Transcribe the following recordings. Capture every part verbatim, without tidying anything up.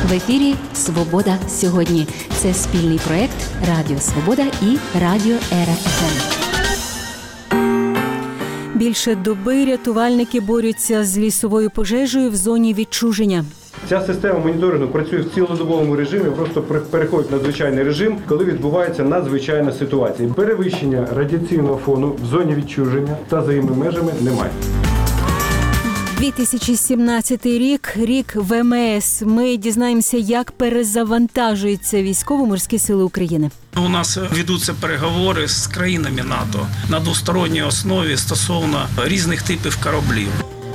В ефірі «Свобода сьогодні». Це спільний проєкт Радіо Свобода і Радіо Ера еф ем. Більше доби рятувальники борються з лісовою пожежею в зоні відчуження. Ця система моніторингу працює в цілодобовому режимі, просто переходить на звичайний режим, коли відбувається надзвичайна ситуація. Перевищення радіаційного фону в зоні відчуження та за її межами немає. дві тисячі сімнадцятий рік – рік В М С. Ми дізнаємося, як перезавантажуються військово-морські сили України. У нас ведуться переговори з країнами НАТО на двосторонній основі стосовно різних типів кораблів.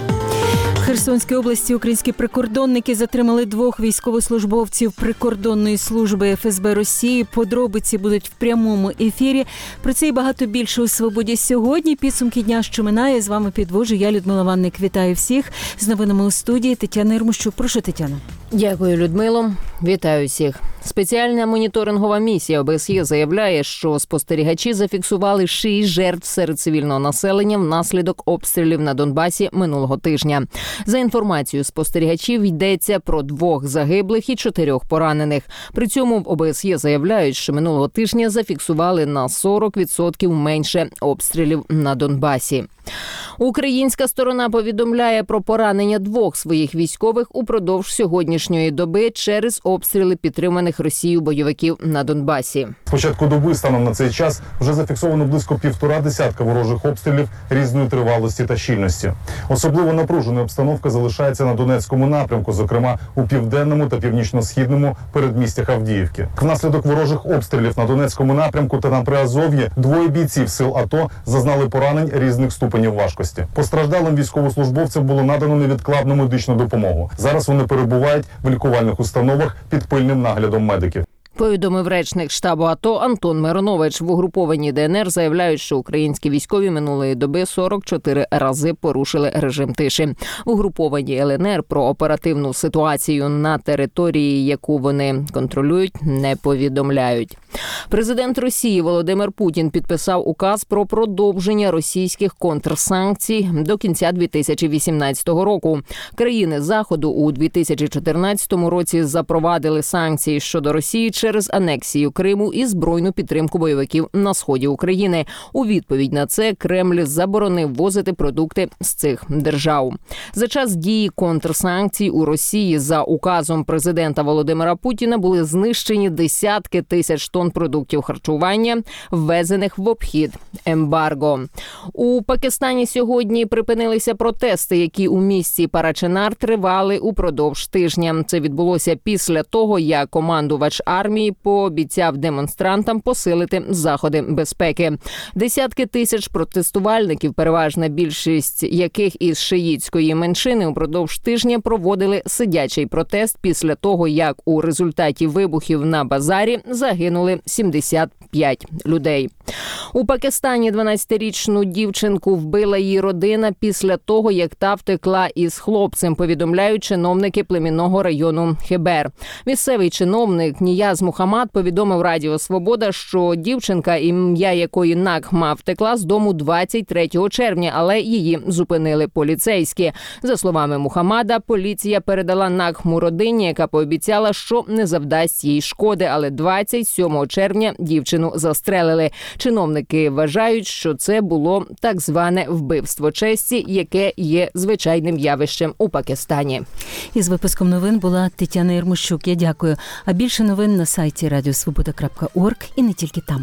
В Херсонській області українські прикордонники затримали двох військовослужбовців прикордонної служби Еф Ес Бе Росії. Подробиці будуть в прямому ефірі. Про це і багато більше у «Свободі сьогодні». Підсумки дня, що минає. З вами підводжу я, Людмила Ванник. Вітаю всіх. З новинами у студії Тетяна Єрмощук. Прошу, Тетяна. Дякую, Людмило. Вітаю всіх. Спеціальна моніторингова місія О Б С Є заявляє, що спостерігачі зафіксували шість жертв серед цивільного населення внаслідок обстрілів на Донбасі минулого тижня. За інформацією спостерігачів, йдеться про двох загиблих і чотирьох поранених. При цьому в О Б С Є заявляють, що минулого тижня зафіксували на сорок відсотків менше обстрілів на Донбасі. Українська сторона повідомляє про поранення двох своїх військових упродовж сьогоднішньої доби через обстріли підтриманих Росією бойовиків на Донбасі. З початку доби станом на цей час вже зафіксовано близько півтора десятка ворожих обстрілів різної тривалості та щільності. Особливо напружена обстановка залишається на Донецькому напрямку, зокрема у південному та північно-східному передмістях Авдіївки. Внаслідок ворожих обстрілів на Донецькому напрямку та на Приазов'ї двоє бійців сил АТО зазнали поранень різних ступенів важкості. Постраждалим військовослужбовцям було надано невідкладну медичну допомогу. Зараз вони перебувають в лікувальних установах під пильним наглядом медиків. Повідомив речник штабу АТО Антон Миронович. В угрупованні Де Ен Ер заявляють, що українські військові минулої доби сорок чотири рази порушили режим тиші. В угрупованні Ел Ен Ер про оперативну ситуацію на території, яку вони контролюють, не повідомляють. Президент Росії Володимир Путін підписав указ про продовження російських контрсанкцій до кінця дві тисячі вісімнадцятого року. Країни Заходу у дві тисячі чотирнадцятому році запровадили санкції щодо Росії через анексію Криму і збройну підтримку бойовиків на сході України. У відповідь на це Кремль заборонив ввозити продукти з цих держав. За час дії контрсанкцій у Росії за указом президента Володимира Путіна були знищені десятки тисяч тонн продуктів харчування, ввезених в обхід ембарго. У Пакистані сьогодні припинилися протести, які у місті Параченар тривали упродовж тижня. Це відбулося після того, як командувач армії пообіцяв демонстрантам посилити заходи безпеки. Десятки тисяч протестувальників, переважна більшість яких із шиїтської меншини, упродовж тижня проводили сидячий протест після того, як у результаті вибухів на базарі загинули сімдесят п'ять людей. У Пакистані дванадцятирічну дівчинку вбила її родина після того, як та втекла із хлопцем, повідомляють чиновники племінного району Хебер. Місцевий чиновник Нияз Мухаммад повідомив Радіо Свобода, що дівчинка, ім'я якої Нагма, втекла з дому двадцять третього червня, але її зупинили поліцейські. За словами Мухаммада, поліція передала Нагму родині, яка пообіцяла, що не завдасть їй шкоди, але двадцять сьомого червня дівчину застрелили. Чиновники вважають, що це було так зване вбивство честі, яке є звичайним явищем у Пакистані. Із випуском новин була Тетяна Єрмощук. Я дякую. А більше новин на сайті радіо свобода крапка орг і не тільки там.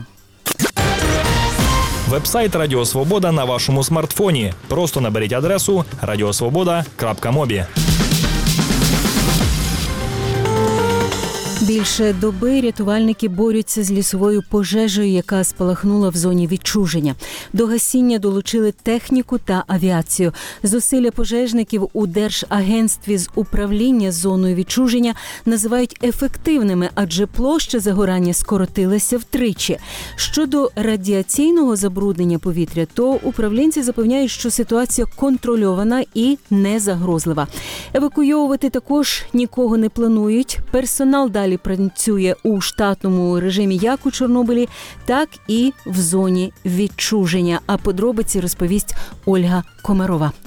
Вебсайт Радіо Свобода на вашому смартфоні. Просто наберіть адресу радіосвобода крапка мобі. Більше доби рятувальники борються з лісовою пожежею, яка спалахнула в зоні відчуження. До гасіння долучили техніку та авіацію. Зусилля пожежників у Держагентстві з управління зоною відчуження називають ефективними, адже площа загорання скоротилася втричі. Щодо радіаційного забруднення повітря, то управлінці запевняють, що ситуація контрольована і не загрозлива. Евакуйовувати також нікого не планують. Персонал далі працює у штатному режимі як у Чорнобилі, так і в зоні відчуження. А подробиці розповість Ольга Комарова.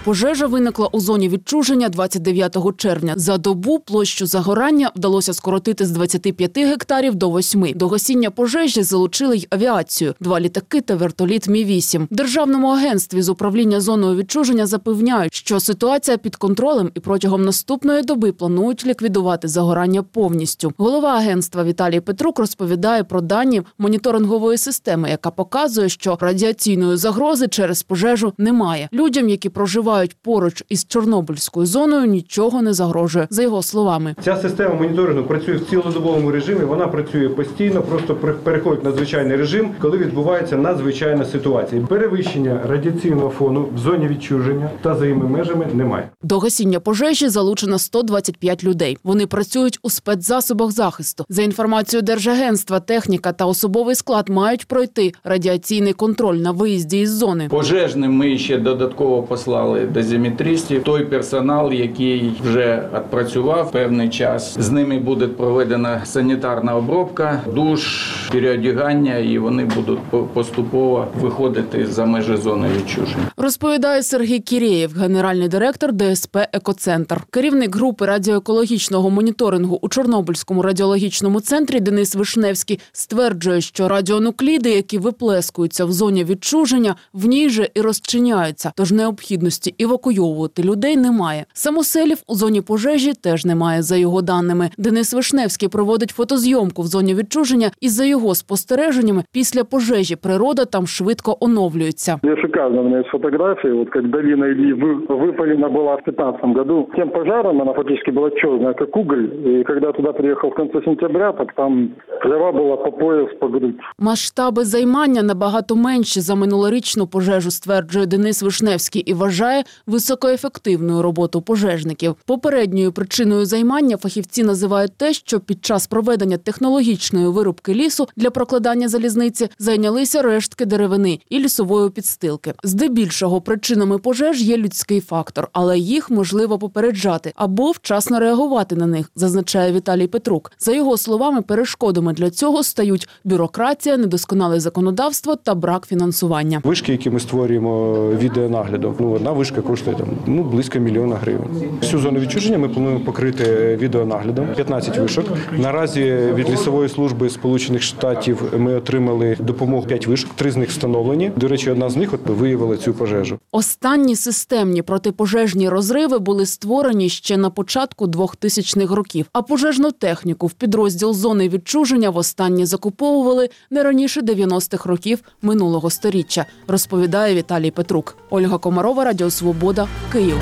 Пожежа виникла у зоні відчуження двадцять дев'ятого червня. За добу площу загорання вдалося скоротити з двадцяти п'яти гектарів до восьми. До гасіння пожежі залучили й авіацію – два літаки та вертоліт Мі вісім. В Державному агентстві з управління зоною відчуження запевняють, що ситуація під контролем і протягом наступної доби планують ліквідувати загорання повністю. Голова агентства Віталій Петрук розповідає про дані моніторингової системи, яка показує, що радіаційної загрози через пожежу немає. Людям, які проживають поруч із Чорнобильською зоною, нічого не загрожує, за його словами. Ця система моніторингу працює в цілодобовому режимі, вона працює постійно, просто переходить на звичайний режим, коли відбувається надзвичайна ситуація. Перевищення радіаційного фону в зоні відчуження та за її межами немає. До гасіння пожежі залучено сто двадцять п'ять людей. Вони працюють у спецзасобах захисту. За інформацією Держагентства, техніка та особовий склад мають пройти радіаційний контроль на виїзді із зони. Пожежним ми ще додатково послали дозиметристів. Той персонал, який вже відпрацював певний час, з ними буде проведена санітарна обробка, душ, переодягання, і вони будуть поступово виходити за межі зони відчуження. Розповідає Сергій Кірєєв, генеральний директор Де Ес Пе «Екоцентр». Керівник групи радіоекологічного моніторингу у Чорнобильському радіологічному центрі Денис Вишневський стверджує, що радіонукліди, які виплескуються в зоні відчуження, в ній же і розчиняються, тож необхідності евакуйовувати людей немає. Самоселів у зоні пожежі теж немає, за його даними. Денис Вишневський проводить фотозйомку в зоні відчуження і, за його спостереженнями, після пожежі природа там швидко оновлюється. Я шикарно у меня есть фотографии, вот как долина Ильи выпалена была в пятнадцатом году. Тем пожаром она фактически была черная, как уголь. И когда туда приехал в конце сентября, так там трава была по пояс, по грудь. Масштаби займання набагато менші за минулорічну пожежу, стверджує Денис Вишневський, і вважає високоефективною роботу пожежників. Попередньою причиною займання фахівці називають те, що під час проведення технологічної вирубки лісу для прокладання залізниці зайнялися рештки деревини і лісової підстилки. Здебільшого причинами пожеж є людський фактор, але їх можливо попереджати або вчасно реагувати на них, зазначає Віталій Петрук. За його словами, перешкодами для цього стають бюрократія, недосконале законодавство та брак фінансування. Вишки, які ми створюємо відеонаглядом, ну одна вишка коштує там ну близько мільйона гривень. Всю зону відчуження ми плануємо покрити відеонаглядом. п'ятнадцять вишок. Наразі від лісової служби Сполучених Штатів ми отримали допомогу п'ять вишок, три з них встановлені. До речі, одна з них от виявила цю пожежу. Останні системні протипожежні розриви були створені ще на початку двохтисячних років, а пожежну техніку в підрозділ зони відчуження востаннє закуповували не раніше дев'яностих років минулого сторіччя, розповідає Віталій Петрук. Ольга Комарова, Радіо Свобода, Київ.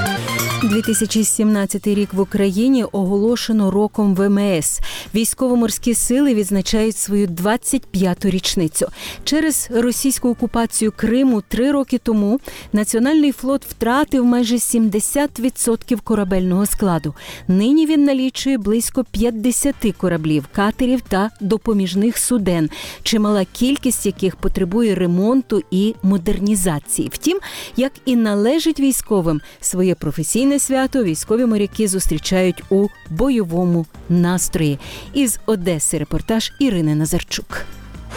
дві тисячі сімнадцятий рік в Україні оголошено роком Ве Ем Ес. Військово-морські сили відзначають свою двадцять п'яту річницю. Через російську окупацію Криму три роки тому Національний флот втратив майже сімдесят відсотків корабельного складу. Нині він налічує близько п'ятдесят кораблів, катерів та допоміжних суден, чимала кількість яких потребує ремонту і модернізації. Втім, як і належить військовим, своє професійне свято військові моряки зустрічають у бойовому настрої. Із Одеси репортаж Ірини Назарчук.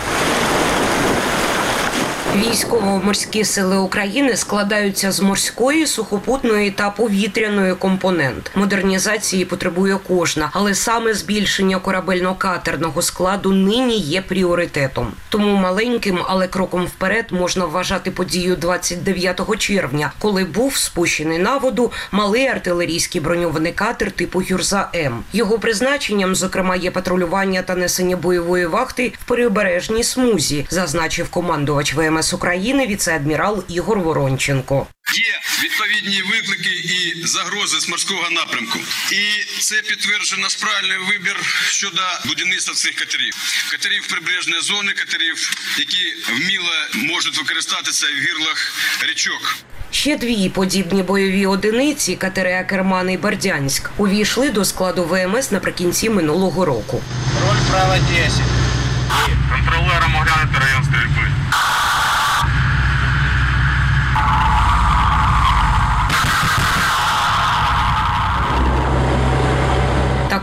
Військово-морські сили України складаються з морської, сухопутної та повітряної компонент. Модернізації потребує кожна, але саме збільшення корабельно-катерного складу нині є пріоритетом. Тому маленьким, але кроком вперед можна вважати подію двадцять дев'ятого червня, коли був спущений на воду малий артилерійський броньований катер типу Гюрза-М. Його призначенням, зокрема, є патрулювання та несення бойової вахти в прибережній смузі, зазначив командувач Ве Ем Ес України віце-адмірал Ігор Воронченко. Є відповідні виклики і загрози з морського напрямку. І це підтверджує наш правильний вибір щодо будівництва цих катерів. Катерів прибережної зони, катерів, які вміло можуть використатися в гирлах річок. Ще дві подібні бойові одиниці, катери Акерман і Бердянськ, увійшли до складу Ве Ем Ес наприкінці минулого року. Роль право десять. Контролером оглянути район стрільби.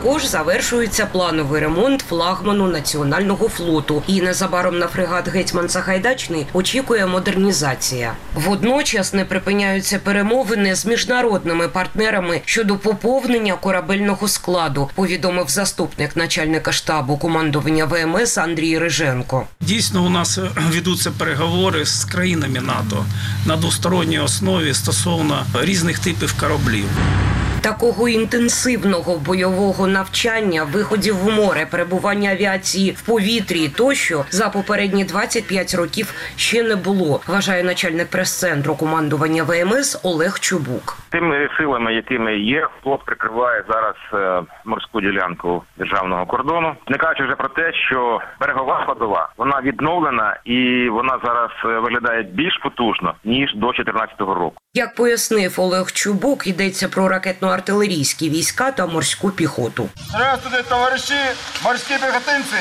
Також завершується плановий ремонт флагману Національного флоту. І незабаром на фрегат «Гетьман Сагайдачний» очікує модернізація. Водночас не припиняються перемовини з міжнародними партнерами щодо поповнення корабельного складу, повідомив заступник начальника штабу командування Ве Ем Ес Андрій Риженко. Дійсно, у нас ведуться переговори з країнами НАТО на двосторонній основі стосовно різних типів кораблів. Такого інтенсивного бойового навчання, виходів в море, перебування авіації в повітрі тощо за попередні двадцять п'ять років ще не було, вважає начальник прес-центру командування Ве Ем Ес Олег Чубук. Тими силами, якими є, флот прикриває зараз морську ділянку державного кордону. Не кажучи вже про те, що берегова складова, вона відновлена і вона зараз виглядає більш потужно, ніж до чотирнадцятого року. Як пояснив Олег Чубук, йдеться про ракетно-артилерійські війська та морську піхоту. Здравствуйте, товариші, морські піхотинці!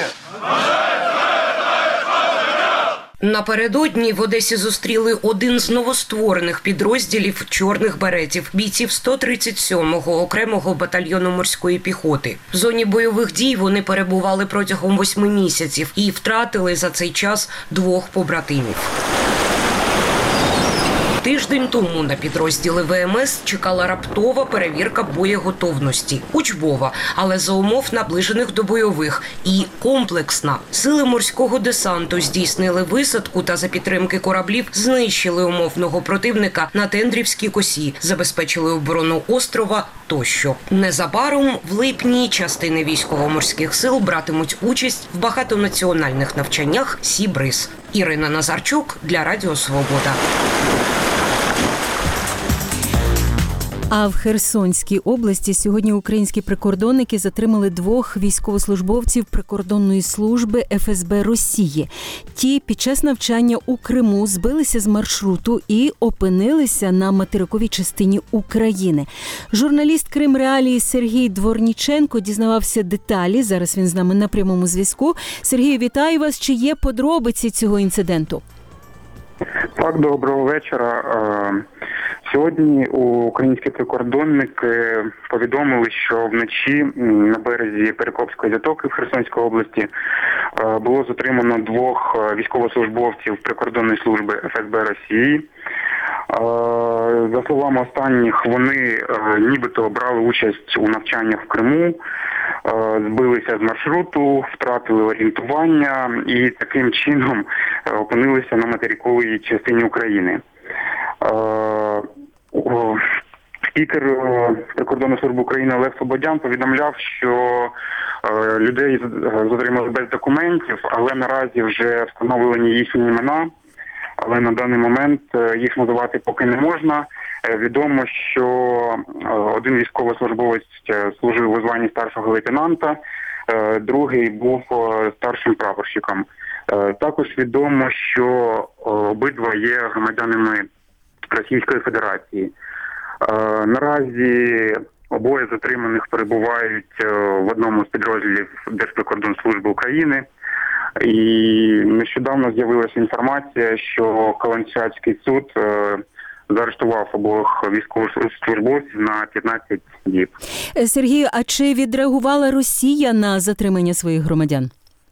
Напередодні в Одесі зустріли один з новостворених підрозділів «Чорних беретів» – бійців сто тридцять сьомого окремого батальйону морської піхоти. В зоні бойових дій вони перебували протягом восьми місяців і втратили за цей час двох побратимів. Тиждень тому на підрозділи Ве Ем Ес чекала раптова перевірка боєготовності. Учбова, але за умов наближених до бойових. І комплексна. Сили морського десанту здійснили висадку та за підтримки кораблів знищили умовного противника на Тендрівській косі, забезпечили оборону острова тощо. Незабаром в липні частини військово-морських сил братимуть участь в багатонаціональних навчаннях Сі-Бриз. Ірина Назарчук для Радіо Свобода. А в Херсонській області сьогодні українські прикордонники затримали двох військовослужбовців прикордонної служби Еф Ес Бе Росії. Ті під час навчання у Криму збилися з маршруту і опинилися на материковій частині України. Журналіст Крим Реалії Сергій Дворніченко дізнавався деталі. Зараз він з нами на прямому зв'язку. Сергію, вітаю вас. Чи є подробиці цього інциденту? Так, доброго вечора. Сьогодні українські прикордонники повідомили, що вночі на березі Перекопської затоки в Херсонській області було затримано двох військовослужбовців прикордонної служби Еф Ес Бе Росії. За словами останніх, вони нібито брали участь у навчаннях в Криму, збилися з маршруту, втратили орієнтування і таким чином опинилися на материковій частині України. Спікер Прикордонної служби України Олег Слободян повідомляв, що людей затримали без документів, але наразі вже встановлені їхні імена, але на даний момент їх називати поки не можна. Відомо, що один військовослужбовець служив у званні старшого лейтенанта, другий був старшим прапорщиком. Також відомо, що обидва є громадянами Російської Федерації. Наразі обоє затриманих перебувають в одному з підрозділів Держприкордонслужби України. І нещодавно з'явилася інформація, що Каланчацький суд заарештував обох військовослужбовців на п'ятнадцять діб. Сергію, а чи відреагувала Росія на затримання своїх громадян?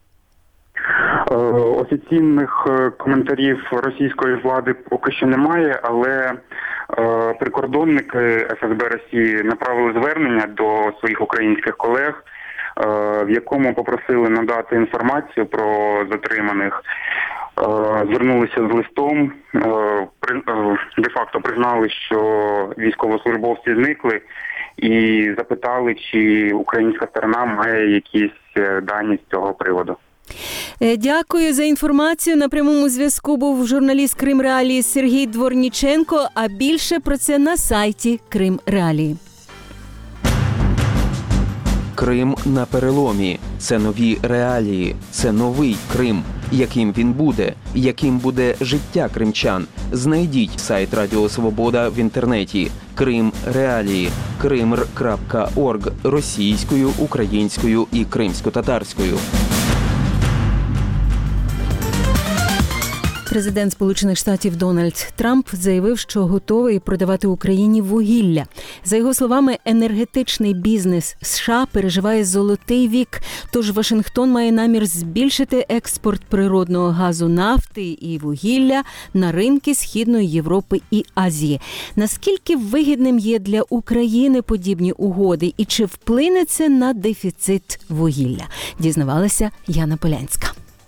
Офіційних коментарів російської влади поки що немає, але прикордонники Еф Ес Бе Росії направили звернення до своїх українських колег, в якому попросили надати інформацію про затриманих. Звернулися з листом, де-факто признали, що військовослужбовці зникли, і запитали, чи українська сторона має якісь дані з цього приводу. Дякую за інформацію. На прямому зв'язку був журналіст Крим Реалії Сергій Дворніченко, а більше про це на сайті Крим Реалії. Крим на переломі. Це нові реалії. Це новий Крим. Яким він буде? Яким буде життя кримчан? Знайдіть сайт Радіо Свобода в інтернеті. Крим Реалії. кримр крапка орг російською, українською і кримсько-татарською. Президент Сполучених Штатів Дональд Трамп заявив, що готовий продавати Україні вугілля. За його словами, енергетичний бізнес США переживає золотий вік, тож Вашингтон має намір збільшити експорт природного газу, нафти і вугілля на ринки Східної Європи і Азії. Наскільки вигідним є для України подібні угоди і чи вплине це на дефіцит вугілля? Дізнавалася Яна Полянська.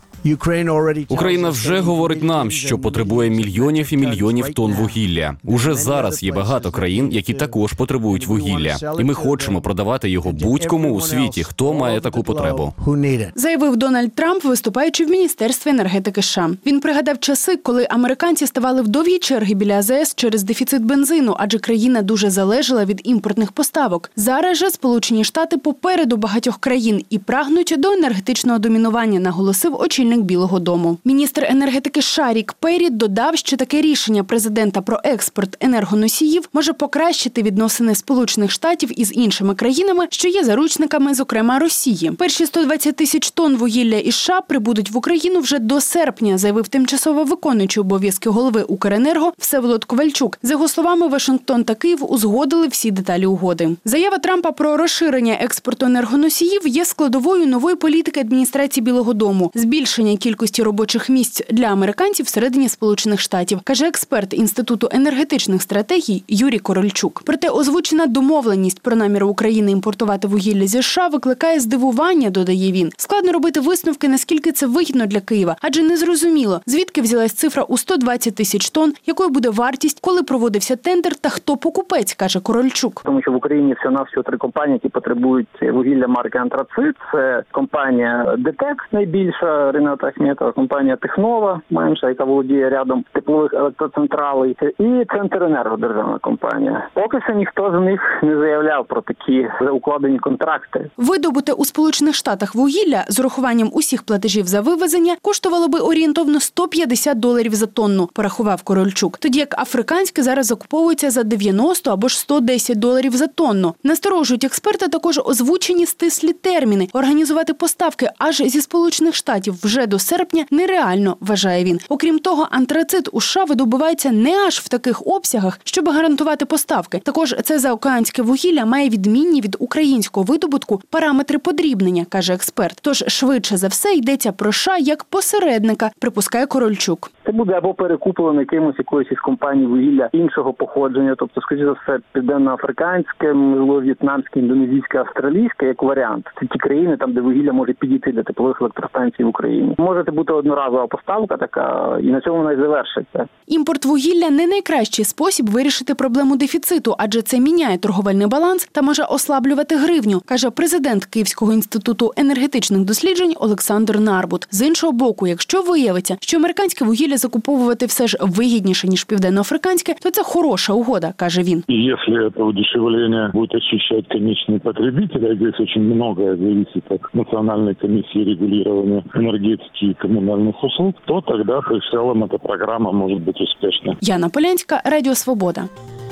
Україна вже говорить нам, що потребує мільйонів і мільйонів тонн вугілля. Уже зараз є багато країн, які також потребують вугілля. І ми хочемо продавати його будь-кому у світі, хто має таку потребу. Заявив Дональд Трамп, виступаючи в Міністерстві енергетики США. Він пригадав часи, коли американці ставали в довгі черги біля АЗС через дефіцит бензину, адже країна дуже залежала від імпортних поставок. Зараз же Сполучені Штати попереду багатьох країн і прагнуть до енергетичного домінування, наголосив очільник Білого дому. Міністр енергетики США Рік Перрі додав, що таке рішення президента про експорт енергоносіїв може покращити відносини Сполучених Штатів із іншими країнами, що є заручниками, зокрема Росії. Перші сто двадцять тисяч тонн вугілля із США прибудуть в Україну вже до серпня, заявив тимчасово виконуючий обов'язки голови Укренерго Всеволод Ковальчук. За його словами, Вашингтон та Київ узгодили всі деталі угоди. Заява Трампа про розширення експорту енергоносіїв є складовою нової політики адміністрації Білого дому – збільшення кількості робочих місць для американців всередині Сполучених Штатів, каже експерт Інституту енергетичних стратегій Юрій Корольчук. Проте озвучена домовленість про намір України імпортувати вугілля зі США викликає здивування, додає він. Складно робити висновки, наскільки це вигідно для Києва, адже незрозуміло, звідки взялась цифра у сто двадцять тисяч тонн, якою буде вартість, коли проводився тендер та хто покупець, каже Корольчук. Тому що в Україні всього-навсього три компанії, які потребують вугілля марки «Антрацит». Це компанія «ДТЕК», найбільша, Рената Ахметова, компанія «Технова», менша, яка володіє рядом теплових електроцентралей, і «Центренерго», державна компанія. Поки що ніхто з них не заявляв про такі укладені контракти. Видобуте у Сполучених Штатах вугілля з урахуванням усіх платежів за вивезення коштувало би орієнтовно сто п'ятдесят доларів за тонну, порахував Корольчук. Тоді як африканське зараз закуповується за дев'яносто або ж сто десять доларів за тонну. Насторожують експерти також озвучені стислі терміни. Організувати поставки аж зі Сполучених Штатів вже до серпня нереально, вважає він. Окрім того, антрацит у США видобувається не аж в таких обсягах, щоб гарантувати поставки. Також це заокеанське вугілля має відмінні від українського видобутку параметри подрібнення, каже експерт. Тож швидше за все йдеться про США як посередника, припускає Корольчук. Це буде або перекуплено якимось якоюсь із компаній вугілля іншого походження, тобто, скоріше за все, південноафриканське, можливо, в'єтнамське, індонезійське, австралійське, як варіант. Це ті країни, там, де вугілля може підійти для теплових електростанцій в Україні. Може бути одноразова поставка така, і на цьому вона й завершиться. Імпорт вугілля – не найкращий спосіб вирішити проблему дефіциту, адже це міняє торговельний баланс та може ослаблювати гривню, каже президент Київського інституту енергетичних досліджень Олександр Нарбут. З іншого боку, якщо виявиться, що американське вугілля закуповувати все ж вигідніше, ніж південноафриканське, то це хороша угода, каже він. Якщо це удешевлення буде ощущати конечний потребитель, а здесь дуже многое зависит від Національної комісії регулювання енергетики і комунальних услуг, то тоді в цілому ця програма може бути успішна. Яна Полянська, Радіо Свобода.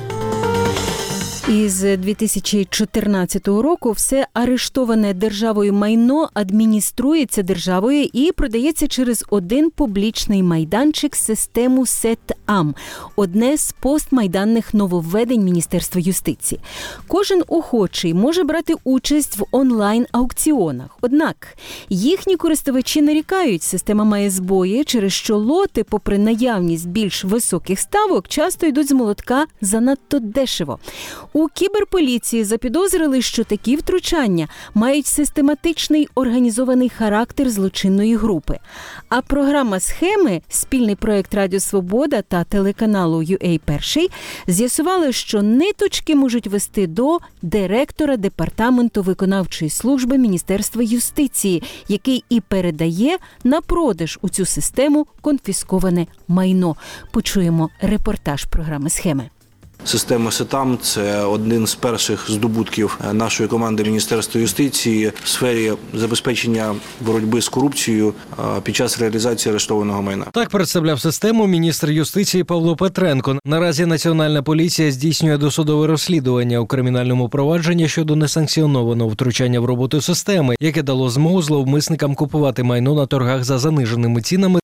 Із дві тисячі чотирнадцятого року все арештоване державою майно адмініструється державою і продається через один публічний майданчик систему СЕТАМ – одне з постмайданних нововведень Міністерства юстиції. Кожен охочий може брати участь в онлайн-аукціонах. Однак їхні користувачі нарікають, система має збої, через що лоти, попри наявність більш високих ставок, часто йдуть з молотка занадто дешево. У кіберполіції запідозрили, що такі втручання мають систематичний організований характер злочинної групи. А програма «Схеми», спільний проєкт Радіо Свобода та телеканалу ю ей Перший, з'ясували, що ниточки можуть вести до директора Департаменту виконавчої служби Міністерства юстиції, який і передає на продаж у цю систему конфісковане майно. Почуємо репортаж програми «Схеми». Система СЕТАМ – це один з перших здобутків нашої команди Міністерства юстиції в сфері забезпечення боротьби з корупцією під час реалізації арештованого майна. Так представляв систему міністр юстиції Павло Петренко. Наразі Національна поліція здійснює досудове розслідування у кримінальному провадженні щодо несанкціонованого втручання в роботу системи, яке дало змогу зловмисникам купувати майно на торгах за заниженими цінами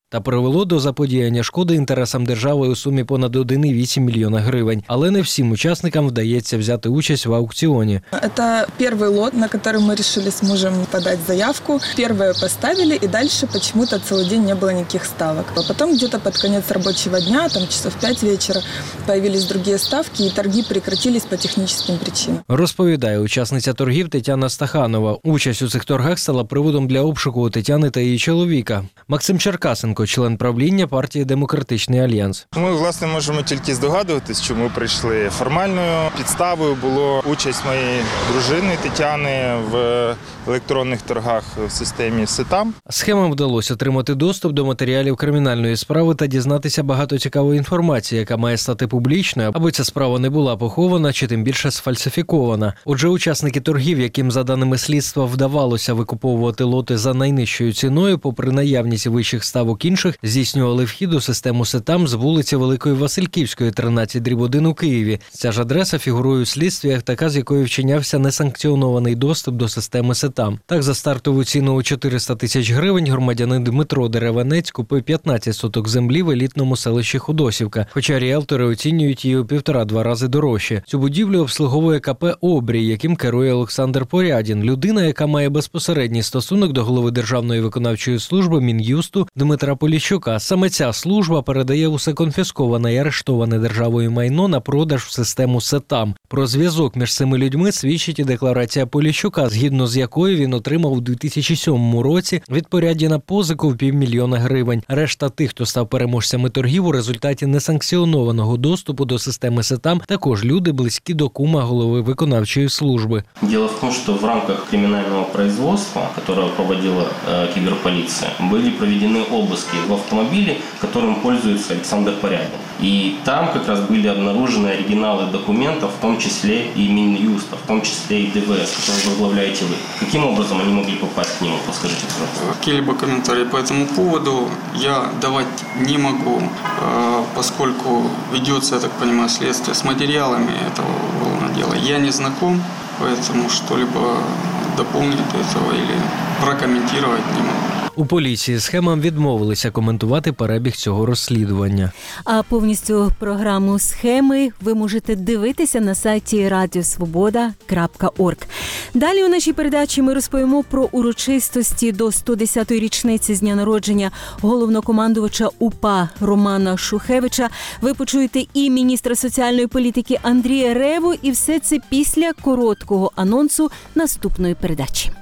та привело до заподіяння шкоди інтересам держави у сумі понад один цілих вісім десятих мільйона гривень. Але не всім учасникам вдається взяти участь в аукціоні. Это первый лот, на который мы решили с мужем подать заявку. Первые поставили, и дальше почему-то целый день не было никаких ставок. А потом где-то под конец рабочего дня, там часов пять вечера, появились другие ставки, и торги прекратились по техническим причинам. Розповідає учасниця торгів Тетяна Стаханова. Участь у цих торгах стала приводом для обшуку у Тетяни та її чоловіка. Максим Черкасенко, член правління партії «Демократичний альянс». Ми, власне, можемо тільки здогадуватись, чому прийшли. Формальною підставою було участь моєї дружини Тетяни в електронних торгах в системі СЕТАМ. Схемам вдалося отримати доступ до матеріалів кримінальної справи та дізнатися багато цікавої інформації, яка має стати публічною, аби ця справа не була похована чи тим більше сфальсифікована. Отже, учасники торгів, яким за даними слідства вдавалося викуповувати лоти за найнижчою ціною, попри наявність вищих ставок інших, здійснювали вхід у систему СЕТАМ з вулиці Великої Васильківської, тринадцять дріб один у Києві. Ця ж адреса фігурує у слідстві як така, з якою вчинявся несанкціонований доступ до системи СЕТАМ. Так, за стартову ціну у чотириста тисяч гривень громадянин Дмитро Деревенець купив п'ятнадцять соток землі в елітному селищі Худосівка, хоча ріелтори оцінюють її у півтора-два рази дорожче. Цю будівлю обслуговує КП «Обрій», яким керує Олександр Порядін, людина, яка має безпосередній стосунок до голови Державної виконавчої служби Мін'юсту Дмитра Поліщука. Саме ця служба передає усе конфісковане і арештоване державою майно на продаж в систему СЕТАМ. Про зв'язок між цими людьми свідчить і декларація Поліщука, згідно з якою він отримав у дві тисячі сьомому році від Порядіна позику в півмільйона гривень. Решта тих, хто став переможцями торгів у результаті несанкціонованого доступу до системи СЕТАМ, також люди, близькі до кума голови виконавчої служби. Дело в том, что в рамках криминального производства, которое проводила э, киберполиция, были проведены обыски в автомобиле, которым пользуется Александр Порядин. И там как раз были обнаружены оригиналы документов, в том числе и Минюста, в том числе и ДВС, который возглавляете вы. Каким образом они могли попасть к нему, подскажите, пожалуйста? Какие-либо комментарии по этому поводу я давать не могу, поскольку ведется, я так понимаю, следствие с материалами этого уголовного дела. Я не знаком, поэтому что-либо дополнить этого или прокомментировать не могу. У поліції схемам відмовилися коментувати перебіг цього розслідування. А повністю програму «Схеми» ви можете дивитися на сайті радіосвобода крапка орг. Далі у нашій передачі ми розповімо про урочистості до сто десятої річниці з дня народження головнокомандувача УПА Романа Шухевича. Ви почуєте і міністра соціальної політики Андрія Реву, і все це після короткого анонсу наступної передачі.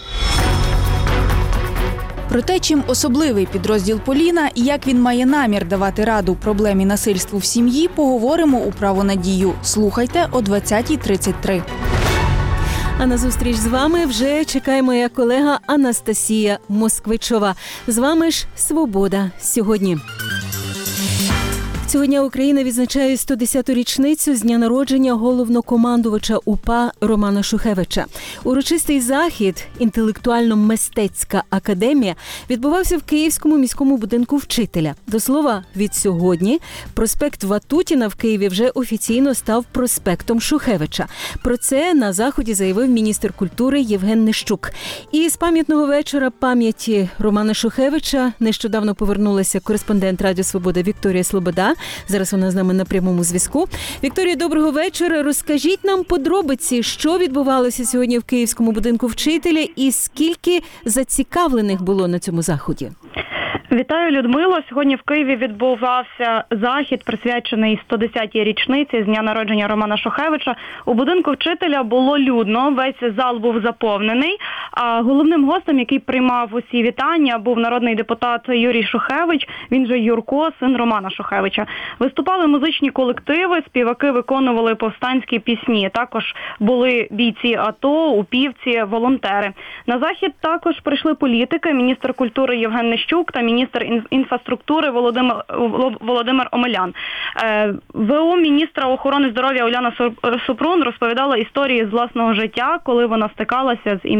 Про те, чим особливий підрозділ Поліна і як він має намір давати раду проблемі насильству в сім'ї, поговоримо у «Право на дію». Слухайте о двадцятій тридцять три. А на зустріч з вами вже чекає моя колега Анастасія Москвичова. З вами ж «Свобода сьогодні». Сьогодні Україна відзначає сто десяту річницю з дня народження головнокомандувача УПА Романа Шухевича. Урочистий захід «Інтелектуально-мистецька академія» відбувався в Київському міському будинку вчителя. До слова, від сьогодні проспект Ватутіна в Києві вже офіційно став проспектом Шухевича. Про це на заході заявив міністр культури Євген Нищук. І з пам'ятного вечора пам'яті Романа Шухевича нещодавно повернулася кореспондент Радіо Свобода Вікторія Слобода. Зараз вона з нами на прямому зв'язку. Вікторія, доброго вечора. Розкажіть нам подробиці, що відбувалося сьогодні в Київському будинку вчителя і скільки зацікавлених було на цьому заході? Вітаю, Людмило. Сьогодні в Києві відбувався захід, присвячений сто десятій річниці з дня народження Романа Шухевича. У будинку вчителя було людно, весь зал був заповнений. А головним гостем, який приймав усі вітання, був народний депутат Юрій Шухевич, він же Юрко, син Романа Шухевича. Виступали музичні колективи, співаки виконували повстанські пісні. Також були бійці АТО, упівці, волонтери. На захід також прийшли політики, міністр культури Євген Нищук та міністр Міністр інфраструктури Володимир, Володимир Омелян. ВО міністра охорони здоров'я Уляна Супрун розповідала історії з власного життя, коли вона стикалася з ім'ям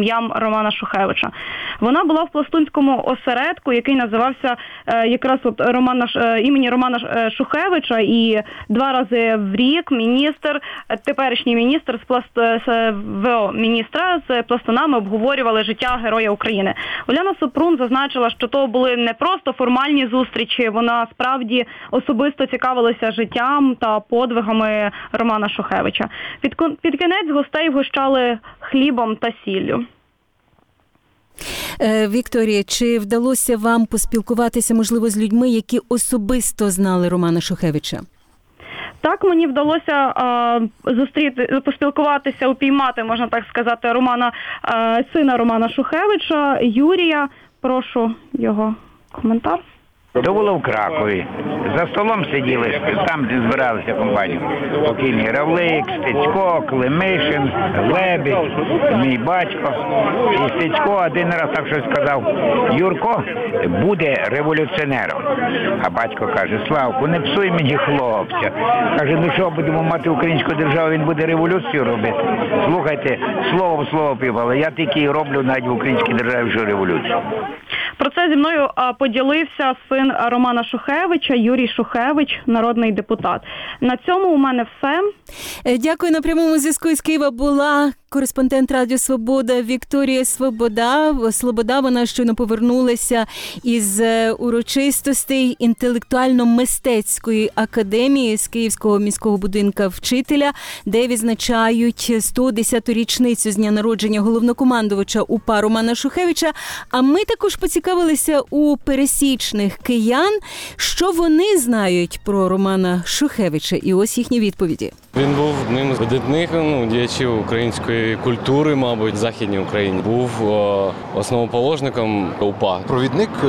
Романа Шухевича. Вона була в пластунському осередку, який називався е, якраз от Романа, е, імені Романа Шухевича, і два рази в рік міністр, теперішній міністр з пласт з ВО міністра з пластунами обговорювали життя Героя України. Уляна Супрун зазначила, що то були не просто формальні зустрічі, вона справді особисто цікавилася життям та подвигами Романа Шухевича. Під, під кінець гостей вгощали хлібом та сіллю. Вікторія, чи вдалося вам поспілкуватися, можливо, з людьми, які особисто знали Романа Шухевича? Так, мені вдалося а, зустріти, поспілкуватися, упіймати, можна так сказати, Романа, а, сина Романа Шухевича, Юрія. Прошу його коментар. То було в Кракові. За столом сиділи, там де збиралися компанію. Покійний Равлик, Стецько, Климишин, Лебідь, мій батько. І Стецько один раз так щось сказав: Юрко буде революціонером. А батько каже: Славку, не псуй мені хлопця. Каже: ну що, будемо мати українську державу, він буде революцію робити. Слухайте, слово в слово півало, я тільки і роблю навіть в українській державі вже революцію. Про це зі мною поділився син Романа Шухевича, Юрій Шухевич, народний депутат. На цьому у мене все. Дякую. На прямому зв'язку із Києва була кореспондент Радіо Свобода Вікторія Свобода. Слобода, вона щойно повернулася із урочистостей інтелектуально-мистецької академії з Київського міського будинку вчителя, де відзначають сто десяту річницю з дня народження головнокомандувача УПА Романа Шухевича. А ми також поцікавилися у пересічних киян, що вони знають про Романа Шухевича. І ось їхні відповіді. Він був одним з видатних ну, діячів української культури, мабуть, в Західній Україні. Був о, основоположником УПА. Провідник е-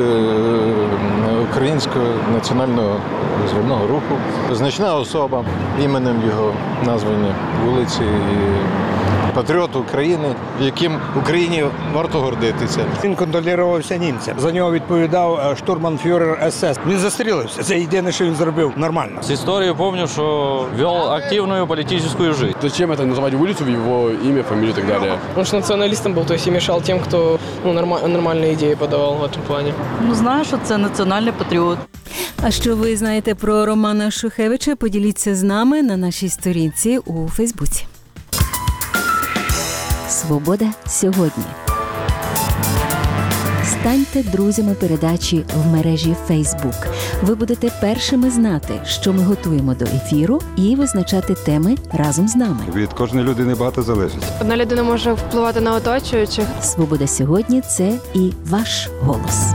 українського національного визвольного руху. Значна особа, іменем його названі вулиці. Патріот України, яким Україні варто гордитися. Він контролювався німцям. За нього відповідав штурманфюрер СС. Він застрілився. Це єдине, що він зробив нормально. З історії пам'ятаю, що вів активну політичну життя. Зачем это называть улицу в его имя, фамилию и так далее? Он же националистом был, то есть и мешал тем, кто ну, норм- нормальные идеи подавал в этом плане. Ну, знаю, що це національний патріот. А що ви знаєте про Романа Шухевича? Поділіться з нами на нашій сторінці у Фейсбуці. Свобода сьогодні. Станьте друзями передачі в мережі Facebook. Ви будете першими знати, що ми готуємо до ефіру, і визначати теми разом з нами. Від кожної людини багато залежить. Одна людина може впливати на оточуючих. Свобода сьогодні – це і ваш голос.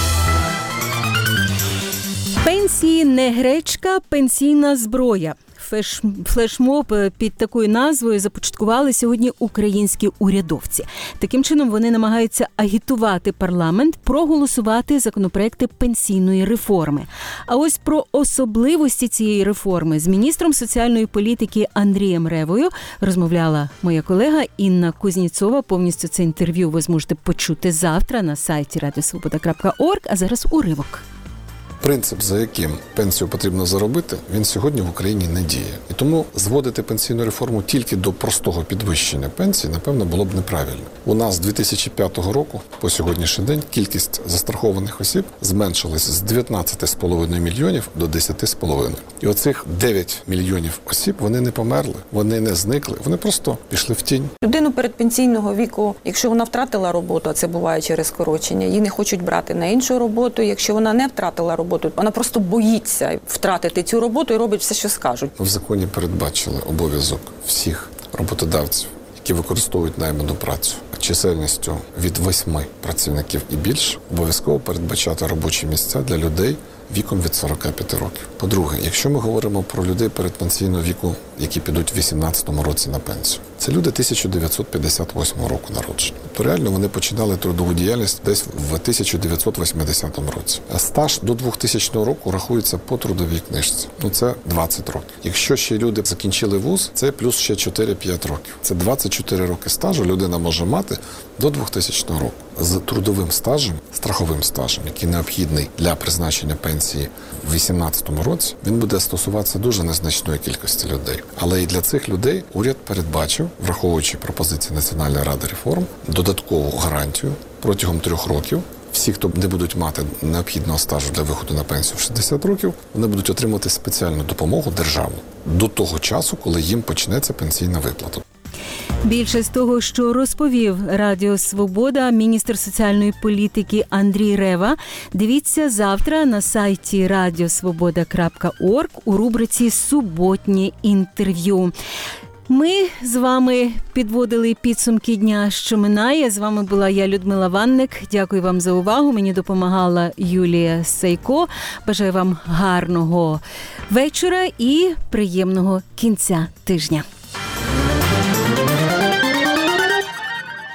Пенсії не гречка, пенсійна зброя. Флешмоб під такою назвою започаткували сьогодні українські урядовці. Таким чином вони намагаються агітувати парламент проголосувати законопроекти пенсійної реформи. А ось про особливості цієї реформи з міністром соціальної політики Андрієм Ревою розмовляла моя колега Інна Кузніцова. Повністю це інтерв'ю ви зможете почути завтра на сайті радіосвобода крапка орг, а зараз уривок. Принцип, за яким пенсію потрібно заробити, він сьогодні в Україні не діє. І тому зводити пенсійну реформу тільки до простого підвищення пенсії, напевно, було б неправильно. У нас з дві тисячі п'ятого року по сьогоднішній день кількість застрахованих осіб зменшилась з дев'ятнадцять з половиною мільйонів до десять з половиною. І оцих дев'ять мільйонів осіб, вони не померли, вони не зникли, вони просто пішли в тінь. Людину передпенсійного віку, якщо вона втратила роботу, а це буває через скорочення, її не хочуть брати на іншу роботу. Якщо вона не втратила роботу, вона просто боїться втратити цю роботу і робить все, що скажуть. В законі передбачили обов'язок всіх роботодавців, які використовують найману працю чисельністю від восьми працівників і більше, обов'язково передбачати робочі місця для людей віком від сорока п'яти років. По-друге, якщо ми говоримо про людей передпенсійного віку, які підуть в вісімнадцятому році на пенсію, це люди тисяча дев'ятсот п'ятдесят восьмого року народження. Тобто реально вони починали трудову діяльність десь в тисяча дев'ятсот восьмидесятому році. А стаж до двохтисячного року рахується по трудовій книжці. Ну це двадцять років. Якщо ще люди закінчили вуз, це плюс ще чотири-п'ять років. Це двадцять чотири роки стажу людина може мати до двохтисячного року. З трудовим стажем, страховим стажем, який необхідний для призначення пенсії в вісімнадцятому році, він буде стосуватися дуже незначної кількості людей. Але і для цих людей уряд передбачив враховуючи пропозиції Національної ради реформ, додаткову гарантію протягом трьох років. Всі, хто не будуть мати необхідного стажу для виходу на пенсію в шістдесят років, вони будуть отримувати спеціальну допомогу державну до того часу, коли їм почнеться пенсійна виплата. Більше з того, що розповів Радіо Свобода міністр соціальної політики Андрій Рева, дивіться завтра на сайті радіосвобода крапка орг у рубриці «Суботнє інтерв'ю». Ми з вами підводили підсумки дня, що минає. З вами була я, Людмила Ванник. Дякую вам за увагу. Мені допомагала Юлія Сейко. Бажаю вам гарного вечора і приємного кінця тижня.